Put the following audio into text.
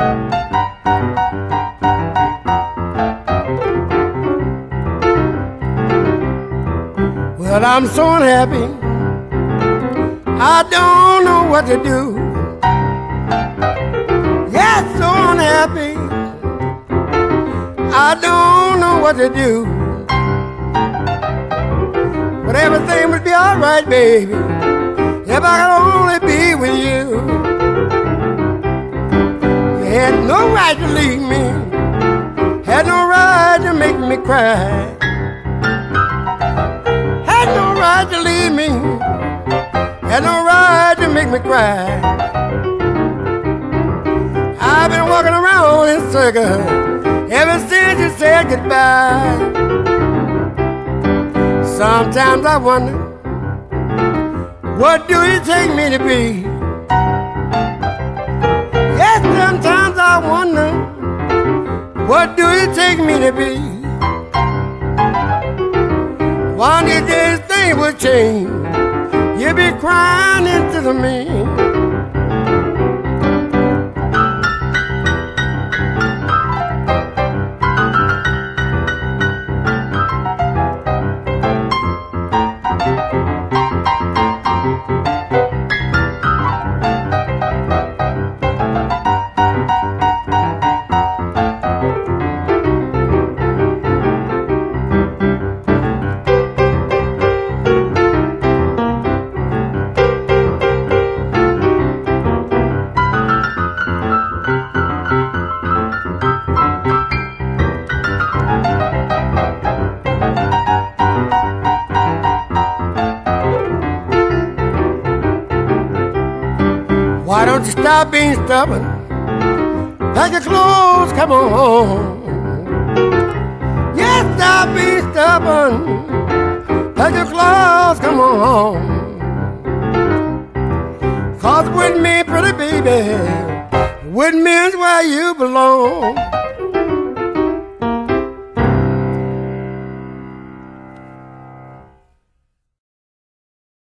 Well, I'm so unhappy, I don't know what to do. Yes, so unhappy, I don't know what to do. But everything would be alright, baby, if I could only be with you. You had no right to leave me, had no right to make me cry. Had no right to leave me, had no right to make me cry. I've been walking around in circles ever since you said goodbye. Sometimes I wonder, what do you take me to be? Yes, sometimes I wonder, what do you take me to be? One of these days things will change, you'll be crying into the me. Why don't you stop being stubborn? Pack your clothes, come on home. Yes, stop being stubborn. Pack your clothes, come on home. 'Cause with me, pretty baby, with me is where you belong.